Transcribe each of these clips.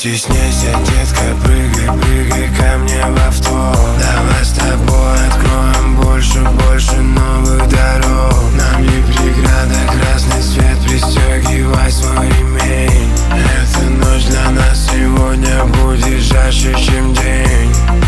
стесняйся, детка, прыгай, прыгай ко мне в авто. Давай с тобой откроем больше, больше новых дорог. Нам не преграда, красный свет, пристегивай свой ремень. Эта ночь для нас сегодня будет жарче, чем день.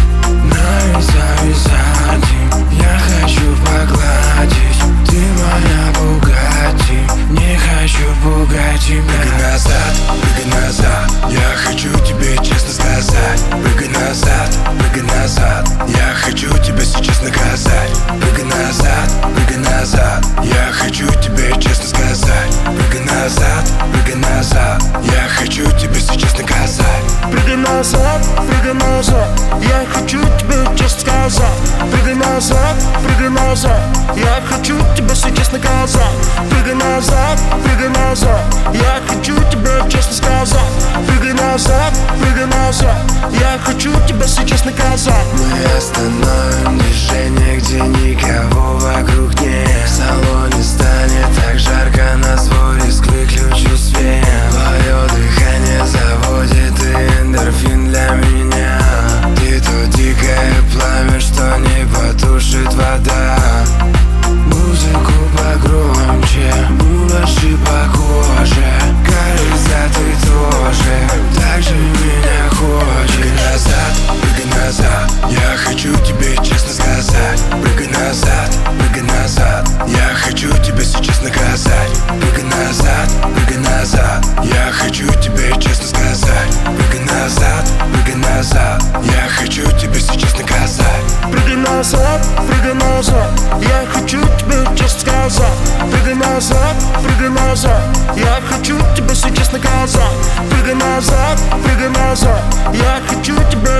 Зависати, я хочу погладить. Ты моя Бугатти, не хочу пугать тебя. Прыгай назад, я хочу тебе честно сказать. Прыгай назад, я хочу тебя сейчас наказать. Прыгай назад, я хочу тебе честно сказать. Прыгай назад, я хочу тебя сейчас наказать. Прыгай назад, я хочу тебе честно сказать. Прыгай назад, я хочу тебя сейчас наказать. Прыгай назад, я хочу тебе честно сказать. Прыгай назад, я хочу тебя сейчас наказать. Мы остановим движение, где никого вокруг нет. В салоне станет так жарко, на свой риск выключу свет. Твое дыхание заводит и эндорфин для меня. Ты то дикое пламя, что не потушит вода. Музыку погромче, мураши по коже. Кажется, ты тоже так же меня хочешь. Прыгай назад, я хочу тебе честно сказать. Прыгай назад, я хочу тебя сейчас наказать. Прыгай назад, я хочу тебе честно сказать. Прыгай назад, я хочу тебя сейчас наказать. Прыгай назад, я хочу тебе честно сказать. Прыгай назад, я хочу тебя сейчас наказать. Прыгай назад, я хочу тебя